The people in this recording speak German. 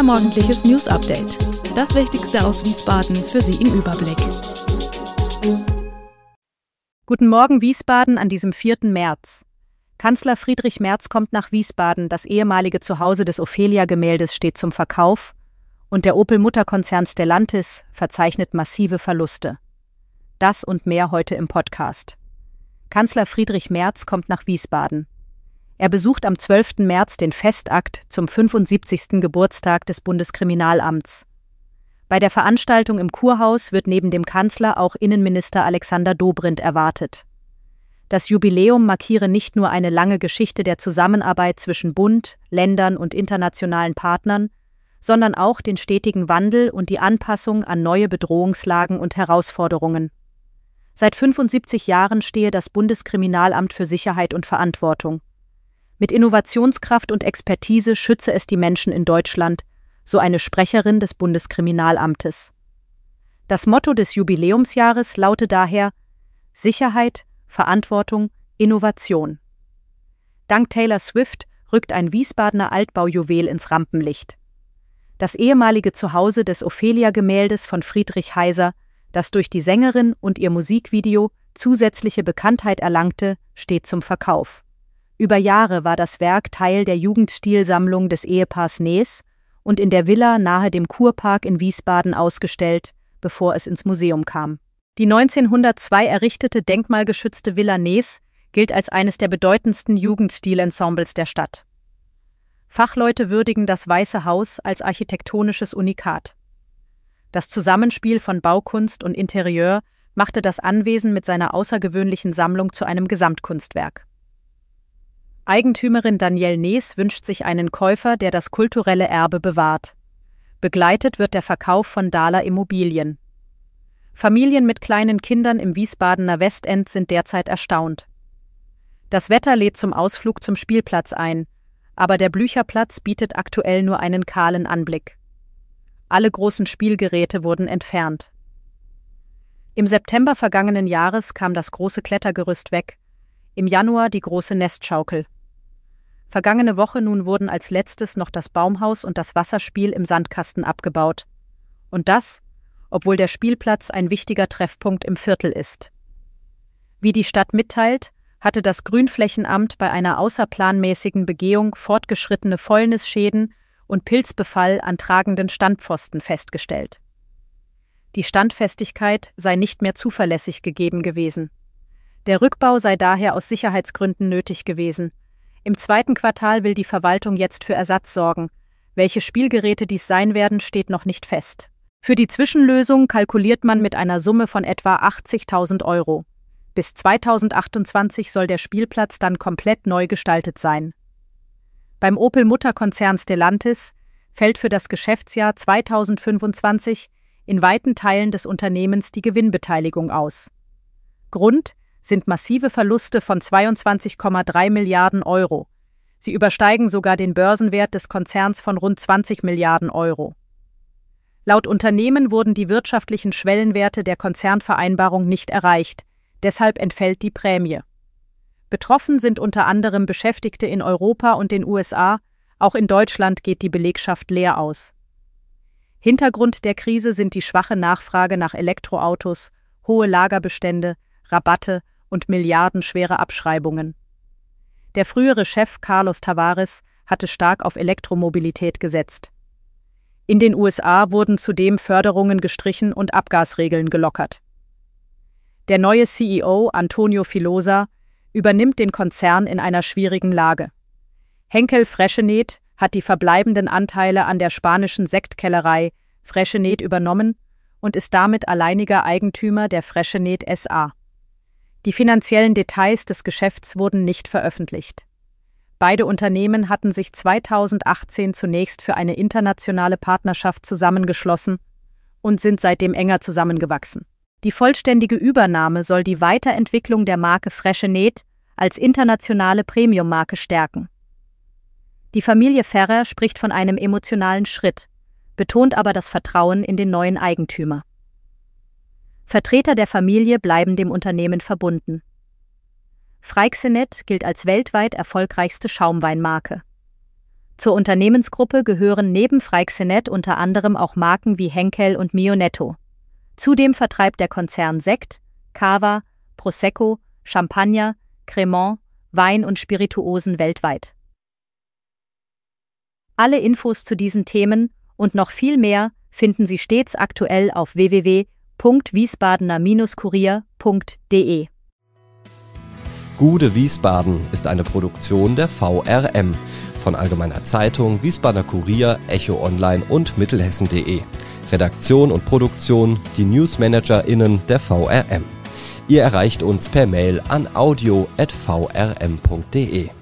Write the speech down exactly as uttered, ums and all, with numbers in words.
Unser morgendliches News-Update. Das Wichtigste aus Wiesbaden für Sie im Überblick. Guten Morgen Wiesbaden an diesem vierten März. Kanzler Friedrich Merz kommt nach Wiesbaden, das ehemalige Zuhause des Ophelia-Gemäldes steht zum Verkauf und der Opel-Mutterkonzern Stellantis verzeichnet massive Verluste. Das und mehr heute im Podcast. Kanzler Friedrich Merz kommt nach Wiesbaden. Er besucht am zwölften März den Festakt zum fünfundsiebzigsten Geburtstag des Bundeskriminalamts. Bei der Veranstaltung im Kurhaus wird neben dem Kanzler auch Innenminister Alexander Dobrindt erwartet. Das Jubiläum markiere nicht nur eine lange Geschichte der Zusammenarbeit zwischen Bund, Ländern und internationalen Partnern, sondern auch den stetigen Wandel und die Anpassung an neue Bedrohungslagen und Herausforderungen. Seit fünfundsiebzig Jahren stehe das Bundeskriminalamt für Sicherheit und Verantwortung. Mit Innovationskraft und Expertise schütze es die Menschen in Deutschland, so eine Sprecherin des Bundeskriminalamtes. Das Motto des Jubiläumsjahres laute daher Sicherheit, Verantwortung, Innovation. Dank Taylor Swift rückt ein Wiesbadener Altbaujuwel ins Rampenlicht. Das ehemalige Zuhause des Ophelia-Gemäldes von Friedrich Heiser, das durch die Sängerin und ihr Musikvideo zusätzliche Bekanntheit erlangte, steht zum Verkauf. Über Jahre war das Werk Teil der Jugendstilsammlung des Ehepaars Nees und in der Villa nahe dem Kurpark in Wiesbaden ausgestellt, bevor es ins Museum kam. Die neunzehnhundertzwei errichtete denkmalgeschützte Villa Nees gilt als eines der bedeutendsten Jugendstilensembles der Stadt. Fachleute würdigen das Weiße Haus als architektonisches Unikat. Das Zusammenspiel von Baukunst und Interieur machte das Anwesen mit seiner außergewöhnlichen Sammlung zu einem Gesamtkunstwerk. Eigentümerin Danielle Nees wünscht sich einen Käufer, der das kulturelle Erbe bewahrt. Begleitet wird der Verkauf von Dahler Immobilien. Familien mit kleinen Kindern im Wiesbadener Westend sind derzeit erstaunt. Das Wetter lädt zum Ausflug zum Spielplatz ein, aber der Blücherplatz bietet aktuell nur einen kahlen Anblick. Alle großen Spielgeräte wurden entfernt. Im September vergangenen Jahres kam das große Klettergerüst weg, im Januar die große Nestschaukel. Vergangene Woche nun wurden als letztes noch das Baumhaus und das Wasserspiel im Sandkasten abgebaut. Und das, obwohl der Spielplatz ein wichtiger Treffpunkt im Viertel ist. Wie die Stadt mitteilt, hatte das Grünflächenamt bei einer außerplanmäßigen Begehung fortgeschrittene Fäulnisschäden und Pilzbefall an tragenden Standpfosten festgestellt. Die Standfestigkeit sei nicht mehr zuverlässig gegeben gewesen. Der Rückbau sei daher aus Sicherheitsgründen nötig gewesen. Im zweiten Quartal will die Verwaltung jetzt für Ersatz sorgen. Welche Spielgeräte dies sein werden, steht noch nicht fest. Für die Zwischenlösung kalkuliert man mit einer Summe von etwa achtzigtausend Euro. Bis zweitausendachtundzwanzig soll der Spielplatz dann komplett neu gestaltet sein. Beim Opel-Mutterkonzern Stellantis fällt für das Geschäftsjahr zweitausendfünfundzwanzig in weiten Teilen des Unternehmens die Gewinnbeteiligung aus. Grund sind massive Verluste von zweiundzwanzig Komma drei Milliarden Euro. Sie übersteigen sogar den Börsenwert des Konzerns von rund zwanzig Milliarden Euro. Laut Unternehmen wurden die wirtschaftlichen Schwellenwerte der Konzernvereinbarung nicht erreicht, deshalb entfällt die Prämie. Betroffen sind unter anderem Beschäftigte in Europa und den U S A, auch in Deutschland geht die Belegschaft leer aus. Hintergrund der Krise sind die schwache Nachfrage nach Elektroautos, hohe Lagerbestände, Rabatte und milliardenschwere Abschreibungen. Der frühere Chef Carlos Tavares hatte stark auf Elektromobilität gesetzt. In den U S A wurden zudem Förderungen gestrichen und Abgasregeln gelockert. Der neue C E O Antonio Filosa übernimmt den Konzern in einer schwierigen Lage. Henkel Freixenet hat die verbleibenden Anteile an der spanischen Sektkellerei Freixenet übernommen und ist damit alleiniger Eigentümer der Freixenet S A Die finanziellen Details des Geschäfts wurden nicht veröffentlicht. Beide Unternehmen hatten sich zweitausendachtzehn zunächst für eine internationale Partnerschaft zusammengeschlossen und sind seitdem enger zusammengewachsen. Die vollständige Übernahme soll die Weiterentwicklung der Marke Freixenet als internationale Premiummarke stärken. Die Familie Ferrer spricht von einem emotionalen Schritt, betont aber das Vertrauen in den neuen Eigentümer. Vertreter der Familie bleiben dem Unternehmen verbunden. Freixenet gilt als weltweit erfolgreichste Schaumweinmarke. Zur Unternehmensgruppe gehören neben Freixenet unter anderem auch Marken wie Henkel und Mio Netto. Zudem vertreibt der Konzern Sekt, Cava, Prosecco, Champagner, Cremant, Wein und Spirituosen weltweit. Alle Infos zu diesen Themen und noch viel mehr finden Sie stets aktuell auf w w w punkt wiesbadener kurier punkt de. Gude Wiesbaden ist eine Produktion der V R M von Allgemeiner Zeitung, Wiesbadener Kurier, Echo Online und Mittelhessen punkt de. Redaktion und Produktion die NewsmanagerInnen der V R M. Ihr erreicht uns per Mail an audio at v r m punkt de.